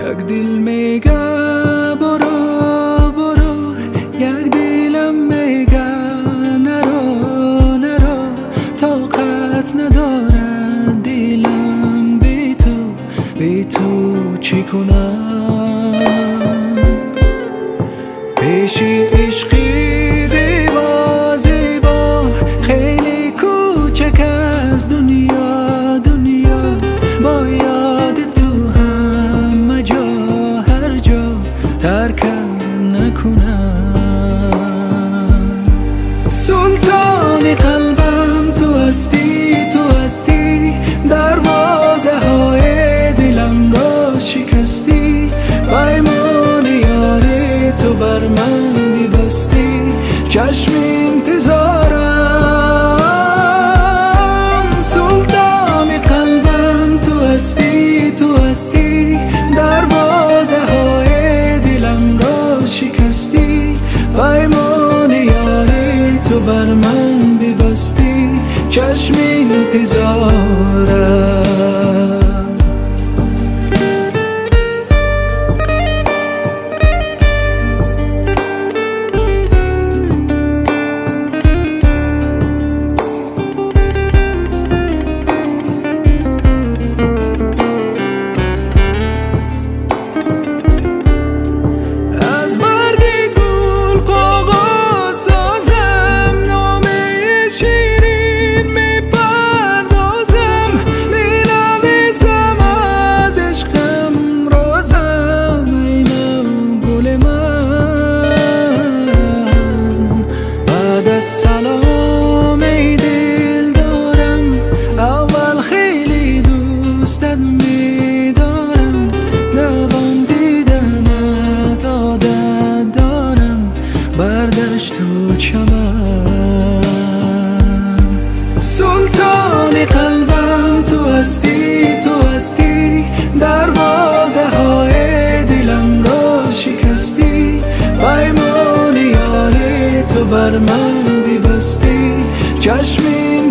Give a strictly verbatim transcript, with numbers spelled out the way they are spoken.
یک دل میگه برو برو، یک دلم میگه نرو نرو. طاقت ندارد دلم بی تو، بی تو چی کنم؟ پیشی عشقی زیبا زیبا، خیلی کوچک از دنیا دنیا. باید تو همه جا هر جا ترک نکنم. سلطان قلبم تو هستی، تو هستی. دروازه های دلم را شکستی، پیمان یار تو بر من ببستی. چشم انتظارم، سلطان قلبم تو هستی، تو هستی. دروازه های دلم را شکستی، پیمان یار تو بر من ببستی. چشم انتظارم. سلام ای دل دارم، اول خیلی دوستت میدارم. دوام دیدنت عادت دارم، بردشت و چمن. سلطان قلبم تو هستی، تو هستی. دروازه های دلم را شکستی، پیمان یار تو بر من ببستی. چشم